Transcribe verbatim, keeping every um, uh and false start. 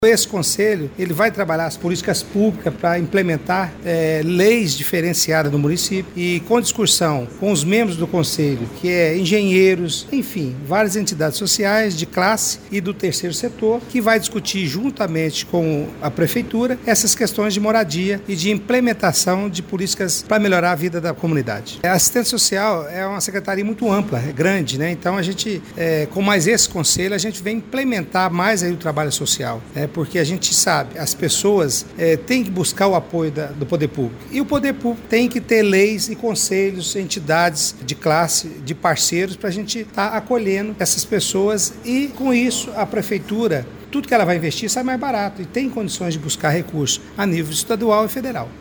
Esse conselho ele vai trabalhar as políticas públicas para implementar é, leis diferenciadas no município e com discussão com os membros do conselho, que é engenheiros, enfim, várias entidades sociais de classe e do terceiro setor, que vai discutir juntamente com a prefeitura essas questões de moradia e de implementação de políticas para melhorar a vida da comunidade. A assistência social é uma secretaria muito ampla, é grande, né? Então a gente, é, com mais esse conselho, a gente vem implementar mais aí o trabalho social, né? Porque a gente sabe, as pessoas é, têm que buscar o apoio da, do poder público. E o poder público tem que ter leis e conselhos, entidades de classe, de parceiros, para a gente estar tá acolhendo essas pessoas e, com isso, a prefeitura, tudo que ela vai investir sai mais barato e tem condições de buscar recursos a nível estadual e federal.